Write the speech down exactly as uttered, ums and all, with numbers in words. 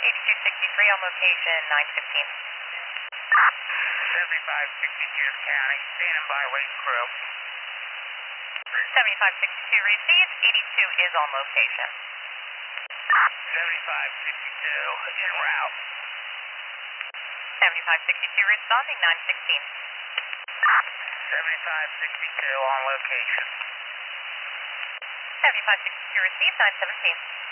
eighty-two sixty-three on location, nine fifteen. seventy-five sixty-two County, standing by, waiting crew. seventy-five sixty-two receives, eighty-two is on location. seventy-five sixty-two en route. seventy-five sixty-two responding, nine sixteen. seventy-five sixty-two on location. seventy-five sixty-two receives, nine seventeen.